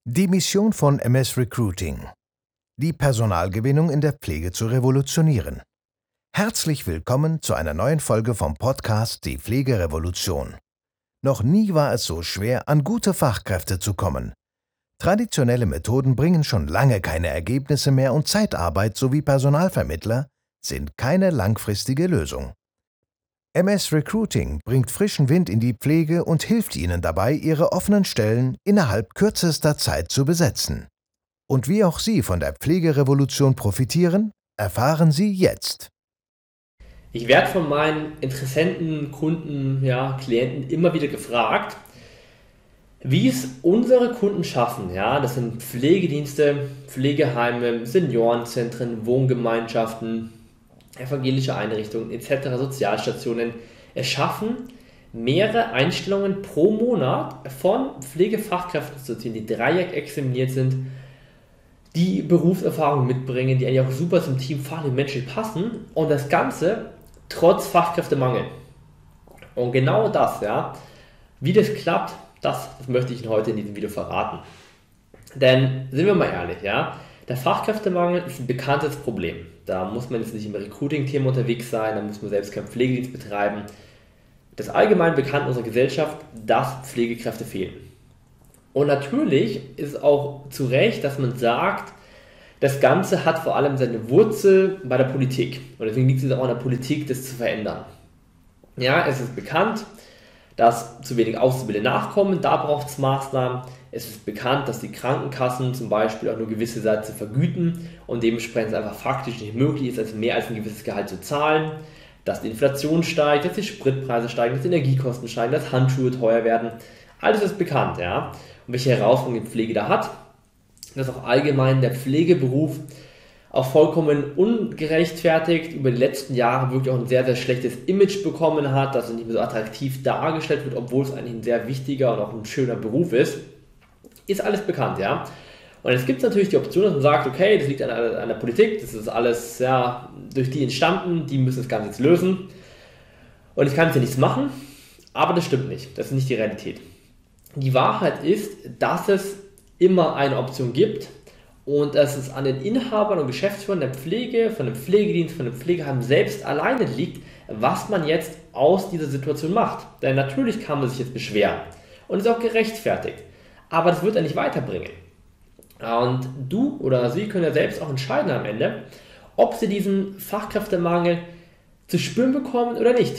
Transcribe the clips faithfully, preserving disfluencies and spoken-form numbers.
Die Mission von M S Recruiting: die Personalgewinnung in der Pflege zu revolutionieren. Herzlich willkommen zu einer neuen Folge vom Podcast Die Pflegerevolution. Noch nie war es so schwer, an gute Fachkräfte zu kommen. Traditionelle Methoden bringen schon lange keine Ergebnisse mehr und Zeitarbeit sowie Personalvermittler sind keine langfristige Lösung. M S Recruiting bringt frischen Wind in die Pflege und hilft Ihnen dabei, Ihre offenen Stellen innerhalb kürzester Zeit zu besetzen. Und wie auch Sie von der Pflegerevolution profitieren, erfahren Sie jetzt. Ich werde von meinen Interessenten, Kunden, ja, Klienten immer wieder gefragt, wie es unsere Kunden schaffen. Ja, das sind Pflegedienste, Pflegeheime, Seniorenzentren, Wohngemeinschaften, evangelische Einrichtungen et cetera, Sozialstationen. Es schaffen, mehrere Einstellungen pro Monat von Pflegefachkräften zu ziehen, die dreijährig examiniert sind, die Berufserfahrung mitbringen, die eigentlich auch super zum Team fachlich menschlich passen, und das Ganze trotz Fachkräftemangel. Und genau das, ja, wie das klappt, das, das möchte ich Ihnen heute in diesem Video verraten. Denn, sind wir mal ehrlich, ja, der Fachkräftemangel ist ein bekanntes Problem. Da muss man jetzt nicht im Recruiting-Thema unterwegs sein, da muss man selbst keinen Pflegedienst betreiben. Das ist allgemein bekannt in unserer Gesellschaft, dass Pflegekräfte fehlen. Und natürlich ist auch zu Recht, dass man sagt, das Ganze hat vor allem seine Wurzel bei der Politik. Und deswegen liegt es auch an der Politik, das zu verändern. Ja, es ist bekannt, dass zu wenig Auszubildende nachkommen, da braucht es Maßnahmen. Es ist bekannt, dass die Krankenkassen zum Beispiel auch nur gewisse Sätze vergüten und dementsprechend einfach faktisch nicht möglich ist, also mehr als ein gewisses Gehalt zu zahlen. Dass die Inflation steigt, dass die Spritpreise steigen, dass die Energiekosten steigen, dass Handschuhe teuer werden. Alles ist bekannt, ja. Und welche Herausforderungen die Pflege da hat, dass auch allgemein der Pflegeberuf auch vollkommen ungerechtfertigt über die letzten Jahre wirklich auch ein sehr, sehr schlechtes Image bekommen hat, dass es nicht mehr so attraktiv dargestellt wird, obwohl es eigentlich ein sehr wichtiger und auch ein schöner Beruf ist. Ist alles bekannt, ja. Und jetzt gibt es natürlich die Option, dass man sagt, okay, das liegt an der, an der Politik, das ist alles ja, durch die entstanden, die müssen das Ganze jetzt lösen. Und ich kann jetzt ja nichts machen, aber das stimmt nicht, das ist nicht die Realität. Die Wahrheit ist, dass es immer eine Option gibt und dass es an den Inhabern und Geschäftsführern der Pflege, von dem Pflegedienst, von dem Pflegeheim selbst alleine liegt, was man jetzt aus dieser Situation macht. Denn natürlich kann man sich jetzt beschweren und ist auch gerechtfertigt, aber das wird ja nicht weiterbringen. Und du oder sie können ja selbst auch entscheiden am Ende, ob sie diesen Fachkräftemangel zu spüren bekommen oder nicht.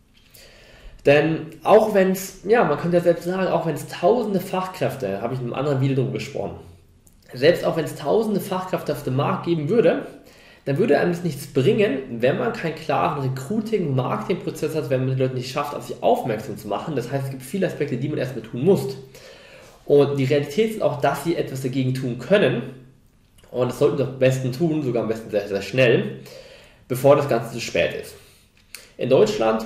Denn auch wenn es, ja, man könnte ja selbst sagen, auch wenn es tausende Fachkräfte, habe ich in einem anderen Video darüber gesprochen, selbst auch wenn es tausende Fachkräfte auf dem Markt geben würde, dann würde einem das nichts bringen, wenn man keinen klaren Recruiting-Marketing-Prozess hat, wenn man die Leute nicht schafft, auf sich aufmerksam zu machen. Das heißt, es gibt viele Aspekte, die man erstmal tun muss. Und die Realität ist auch, dass sie etwas dagegen tun können. Und das sollten sie am besten tun, sogar am besten sehr, sehr schnell, bevor das Ganze zu spät ist. In Deutschland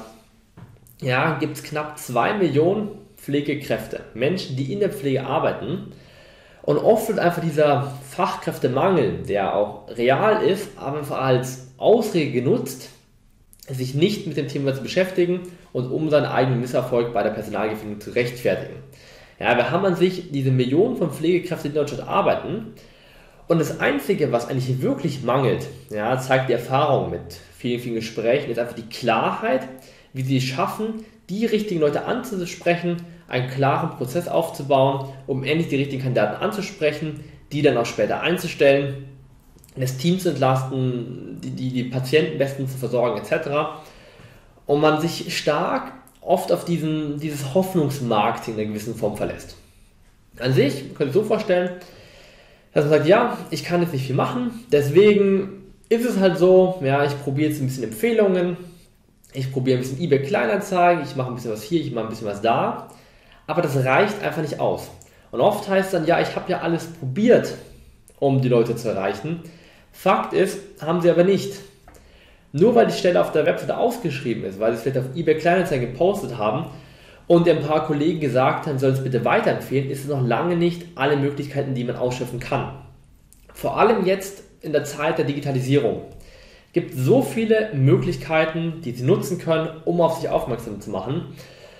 ja, gibt es knapp zwei Millionen Pflegekräfte, Menschen, die in der Pflege arbeiten. Und oft wird einfach dieser Fachkräftemangel, der auch real ist, aber einfach als Ausrede genutzt, sich nicht mit dem Thema zu beschäftigen und um seinen eigenen Misserfolg bei der Personalgewinnung zu rechtfertigen. Ja, wir haben an sich diese Millionen von Pflegekräften, die in Deutschland arbeiten, und das Einzige, was eigentlich wirklich mangelt, ja, zeigt die Erfahrung mit vielen, vielen Gesprächen, ist einfach die Klarheit, wie sie es schaffen, die richtigen Leute anzusprechen, einen klaren Prozess aufzubauen, um endlich die richtigen Kandidaten anzusprechen, die dann auch später einzustellen, das Team zu entlasten, die, die, die Patienten bestens zu versorgen et cetera. Und man sich stark oft auf diesen, dieses Hoffnungsmarketing in einer gewissen Form verlässt. An sich, man könnte es so vorstellen, dass man sagt, ja, ich kann jetzt nicht viel machen, deswegen ist es halt so, ja, ich probiere jetzt ein bisschen Empfehlungen, ich probiere ein bisschen eBay Kleinanzeigen, ich mache ein bisschen was hier, ich mache ein bisschen was da, aber das reicht einfach nicht aus. Und oft heißt es dann, ja, ich habe ja alles probiert, um die Leute zu erreichen. Fakt ist, haben sie aber nicht. Nur weil die Stelle auf der Webseite ausgeschrieben ist, weil sie es vielleicht auf eBay Kleinanzeigen gepostet haben und ein paar Kollegen gesagt haben, sollen es bitte weiterempfehlen, ist es noch lange nicht alle Möglichkeiten, die man ausschöpfen kann. Vor allem jetzt in der Zeit der Digitalisierung gibt so viele Möglichkeiten, die sie nutzen können, um auf sich aufmerksam zu machen.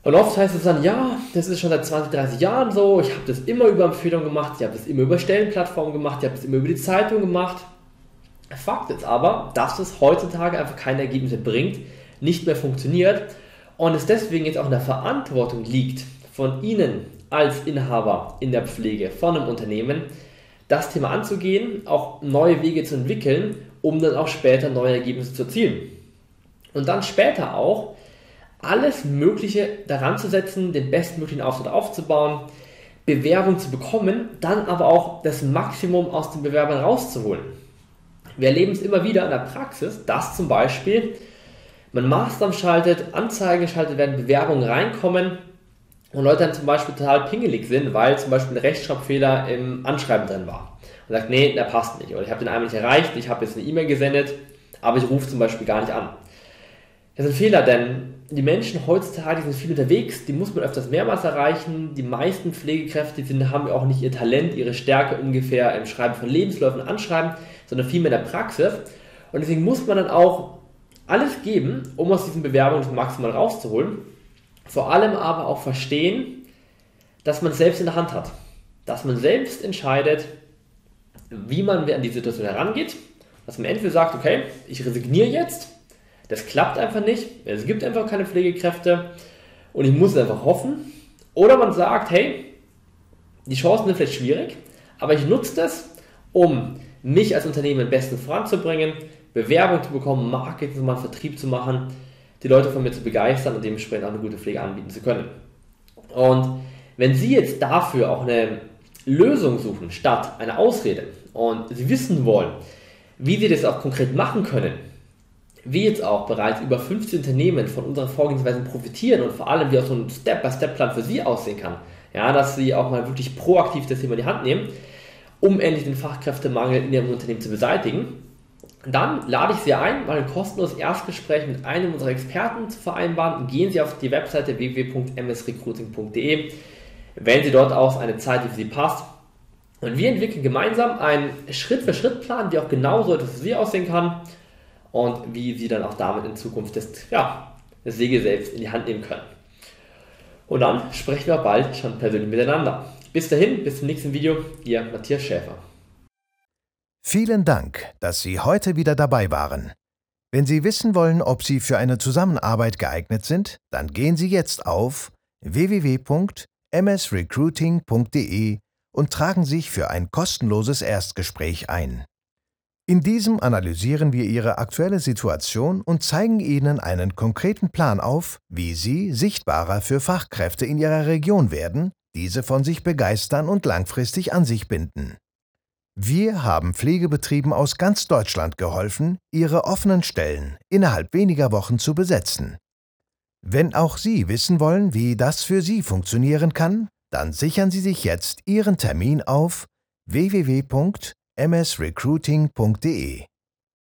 Und oft heißt es dann, ja, das ist schon seit zwanzig, dreißig Jahren so, ich habe das immer über Empfehlungen gemacht, ich habe das immer über Stellenplattformen gemacht, ich habe das immer über die Zeitung gemacht. Fakt ist aber, dass es heutzutage einfach keine Ergebnisse bringt, nicht mehr funktioniert und es deswegen jetzt auch in der Verantwortung liegt, von Ihnen als Inhaber in der Pflege von einem Unternehmen, das Thema anzugehen, auch neue Wege zu entwickeln, um dann auch später neue Ergebnisse zu erzielen. Und dann später auch alles Mögliche daran zu setzen, den bestmöglichen Auftritt aufzubauen, Bewerbung zu bekommen, dann aber auch das Maximum aus den Bewerbern rauszuholen. Wir erleben es immer wieder in der Praxis, dass zum Beispiel man Maßnahmen schaltet, Anzeigen geschaltet werden, Bewerbungen reinkommen und Leute dann zum Beispiel total pingelig sind, weil zum Beispiel ein Rechtschreibfehler im Anschreiben drin war. Und sagt, nee, der passt nicht. Oder ich habe den einmal nicht erreicht, ich habe jetzt eine E-Mail gesendet, aber ich rufe zum Beispiel gar nicht an. Das ist ein Fehler, denn die Menschen heutzutage sind viel unterwegs, die muss man öfters mehrmals erreichen. Die meisten Pflegekräfte die sind, haben auch nicht ihr Talent, ihre Stärke ungefähr im Schreiben von Lebensläufen und Anschreiben, sondern vielmehr in der Praxis. Und deswegen muss man dann auch alles geben, um aus diesen Bewerbungen das Maximal rauszuholen. Vor allem aber auch verstehen, dass man es selbst in der Hand hat. Dass man selbst entscheidet, wie man an die Situation herangeht. Dass man entweder sagt, okay, ich resigniere jetzt, das klappt einfach nicht, es gibt einfach keine Pflegekräfte und ich muss es einfach hoffen. Oder man sagt, hey, die Chancen sind vielleicht schwierig, aber ich nutze das, um mich als Unternehmen am besten voranzubringen, Bewerbung zu bekommen, Marketing zu machen, Vertrieb zu machen, die Leute von mir zu begeistern und dementsprechend auch eine gute Pflege anbieten zu können. Und wenn Sie jetzt dafür auch eine Lösung suchen, statt eine Ausrede, und Sie wissen wollen, wie Sie das auch konkret machen können, wie jetzt auch bereits über fünfzig Unternehmen von unserer Vorgehensweise profitieren und vor allem wie auch so ein Step-by-Step-Plan für Sie aussehen kann, ja, dass Sie auch mal wirklich proaktiv das Thema in die Hand nehmen, um endlich den Fachkräftemangel in Ihrem Unternehmen zu beseitigen, dann lade ich Sie ein, mal ein kostenloses Erstgespräch mit einem unserer Experten zu vereinbaren. Gehen Sie auf die Webseite w w w punkt m s recruiting punkt d e, wählen Sie dort aus eine Zeit, die für Sie passt und wir entwickeln gemeinsam einen Schritt-für-Schritt-Plan, wie auch genau so etwas für Sie aussehen kann und wie Sie dann auch damit in Zukunft das, ja, das Segel selbst in die Hand nehmen können. Und dann sprechen wir bald schon persönlich miteinander. Bis dahin, bis zum nächsten Video, Ihr Matthias Schäfer. Vielen Dank, dass Sie heute wieder dabei waren. Wenn Sie wissen wollen, ob Sie für eine Zusammenarbeit geeignet sind, dann gehen Sie jetzt auf w w w punkt m s recruiting punkt d e und tragen sich für ein kostenloses Erstgespräch ein. In diesem analysieren wir Ihre aktuelle Situation und zeigen Ihnen einen konkreten Plan auf, wie Sie sichtbarer für Fachkräfte in Ihrer Region werden, diese von sich begeistern und langfristig an sich binden. Wir haben Pflegebetrieben aus ganz Deutschland geholfen, ihre offenen Stellen innerhalb weniger Wochen zu besetzen. Wenn auch Sie wissen wollen, wie das für Sie funktionieren kann, dann sichern Sie sich jetzt Ihren Termin auf w w w punkt m s recruiting punkt d e.